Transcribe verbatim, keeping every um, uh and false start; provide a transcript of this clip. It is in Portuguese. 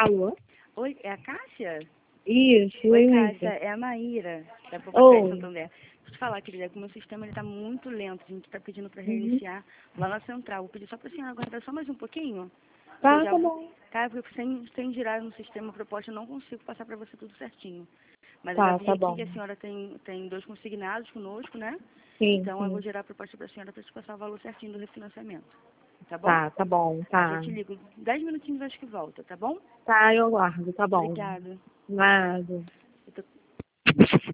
Alô? Oi, é a Cássia? Isso, Oi, eu Cássia, mesmo. é a Maíra, da Oi. Popocatépetl Santander. Deixa eu te falar, querida, que o meu sistema está muito lento. A gente está pedindo para Uhum. reiniciar lá na central. Vou pedir só para a senhora aguardar só mais um pouquinho. que eu Tá, já tá vou- bom. Tá, porque sem, sem girar no sistema a proposta eu não consigo passar para você tudo certinho. Mas eu já Tá, vi tá aqui bom. que a senhora tem, tem dois consignados conosco, né? Sim, Então eu vou sim. gerar a proposta para a senhora para te passar o valor certinho do refinanciamento. Tá bom? Tá, tá bom, Eu já tá. te ligo. Dez minutinhos acho que volta, tá bom? Tá, eu guardo, tá bom. Obrigada. Nada. Eu tô